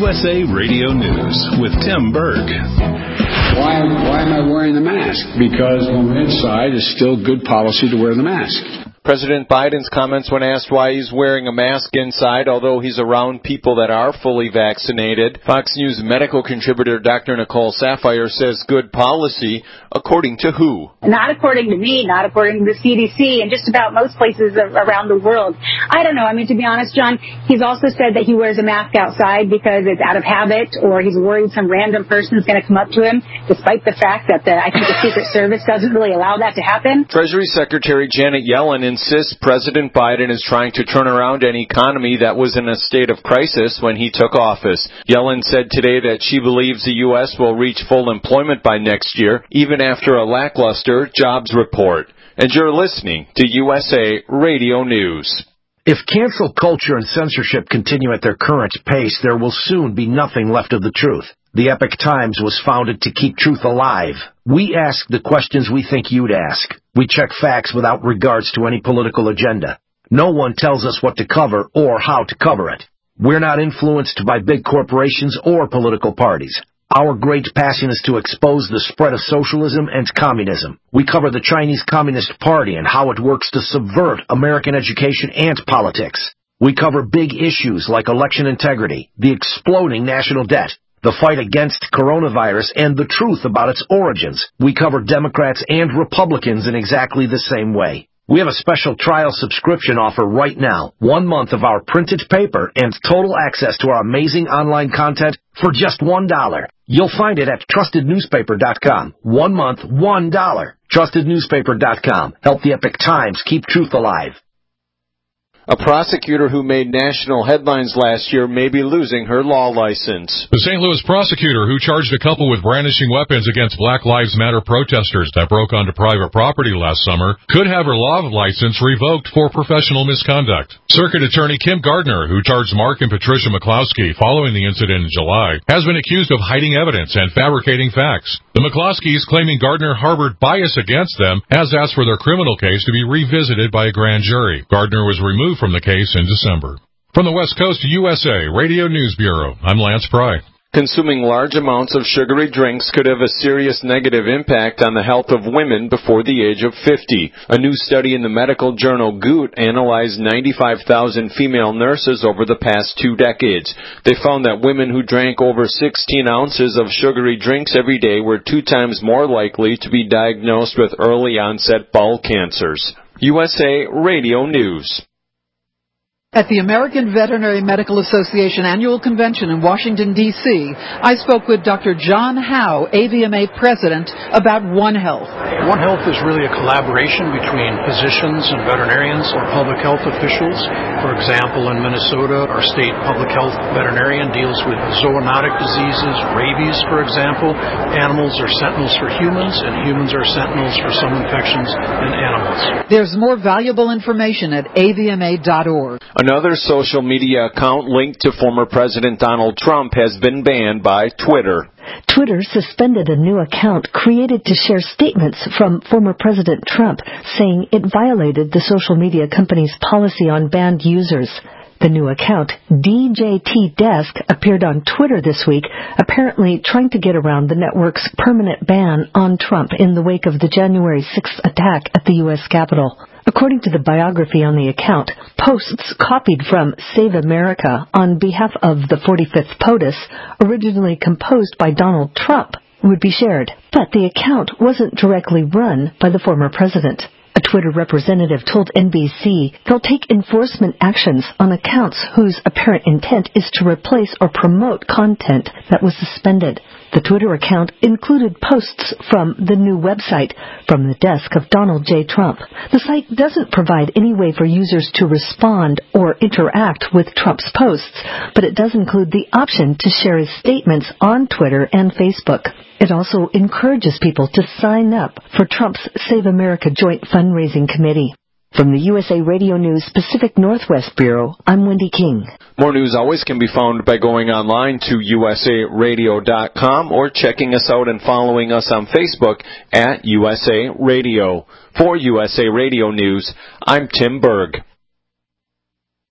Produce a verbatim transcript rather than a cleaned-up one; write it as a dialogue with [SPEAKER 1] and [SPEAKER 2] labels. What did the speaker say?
[SPEAKER 1] S A Radio News with Tim Berg.
[SPEAKER 2] Why, why am I wearing the mask? Because when we're inside, it's still good policy to wear the mask.
[SPEAKER 3] President Biden's comments when asked why he's wearing a mask inside, although he's around people that are fully vaccinated. Fox News medical contributor Doctor Nicole Saphier says good policy, according to who?
[SPEAKER 4] Not according to me, not according to the C D C, and just about most places around the world. I don't know. I mean, to be honest, John, he's also said that he wears a mask outside because it's out of habit, or he's worried some random person is going to come up to him, despite the fact that the, I think the Secret Service doesn't really allow that to happen.
[SPEAKER 3] Treasury Secretary Janet Yellen insists President Biden is trying to turn around an economy that was in a state of crisis when he took office. Yellen said today that she believes the U S will reach full employment by next year, even after a lackluster jobs report. And you're listening to U S A Radio News.
[SPEAKER 5] If cancel culture and censorship continue at their current pace, there will soon be nothing left of the truth. The Epoch Times was founded to keep truth alive. We ask the questions we think you'd ask. We check facts without regards to any political agenda. No one tells us what to cover or how to cover it. We're not influenced by big corporations or political parties. Our great passion is to expose the spread of socialism and communism. We cover the Chinese Communist Party and how it works to subvert American education and politics. We cover big issues like election integrity, the exploding national debt, the fight against coronavirus, and the truth about its origins. We cover Democrats and Republicans in exactly the same way. We have a special trial subscription offer right now. One month of our printed paper and total access to our amazing online content for just one dollar. You'll find it at trusted newspaper dot com. One month, one dollar. trusted newspaper dot com. Help the Epoch Times keep truth alive.
[SPEAKER 3] A prosecutor who made national headlines last year may be losing her law license.
[SPEAKER 6] The Saint Louis prosecutor who charged a couple with brandishing weapons against Black Lives Matter protesters that broke onto private property last summer could have her law license revoked for professional misconduct. Circuit Attorney Kim Gardner, who charged Mark and Patricia McCloskey following the incident in July, has been accused of hiding evidence and fabricating facts. The McCloskeys, claiming Gardner harbored bias against them, has asked for their criminal case to be revisited by a grand jury. Gardner was removed from the case in December. From the West Coast U S A Radio News Bureau, I'm Lance Pry.
[SPEAKER 3] Consuming large amounts of sugary drinks could have a serious negative impact on the health of women before the age of fifty. A new study in the medical journal Goot analyzed ninety-five thousand female nurses over the past two decades. They found that women who drank over sixteen ounces of sugary drinks every day were two times more likely to be diagnosed with early-onset bowel cancers. U S A Radio News.
[SPEAKER 7] At the American Veterinary Medical Association Annual Convention in Washington, D C, I spoke with Doctor John Howe, A V M A President, about One Health.
[SPEAKER 8] One Health is really a collaboration between physicians and veterinarians or public health officials. For example, in Minnesota, our state public health veterinarian deals with zoonotic diseases, rabies, for example. Animals are sentinels for humans, and humans are sentinels for some infections in animals.
[SPEAKER 7] There's more valuable information at A V M A dot org.
[SPEAKER 3] Another social media account linked to former President Donald Trump has been banned by Twitter.
[SPEAKER 9] Twitter suspended a new account created to share statements from former President Trump, saying it violated the social media company's policy on banned users. The new account, D J T Desk, appeared on Twitter this week, apparently trying to get around the network's permanent ban on Trump in the wake of the January sixth attack at the U S Capitol. According to the biography on the account, posts copied from Save America on behalf of the forty-fifth POTUS, originally composed by Donald Trump, would be shared. But the account wasn't directly run by the former president. A Twitter representative told N B C they'll take enforcement actions on accounts whose apparent intent is to replace or promote content that was suspended. The Twitter account included posts from the new website, From the Desk of Donald J. Trump. The site doesn't provide any way for users to respond or interact with Trump's posts, but it does include the option to share his statements on Twitter and Facebook. It also encourages people to sign up for Trump's Save America Joint Fundraising Committee. From the U S A Radio News Pacific Northwest Bureau, I'm Wendy King.
[SPEAKER 3] More news always can be found by going online to U S A radio dot com or checking us out and following us on Facebook at U S A Radio. For U S A Radio News, I'm Tim Berg.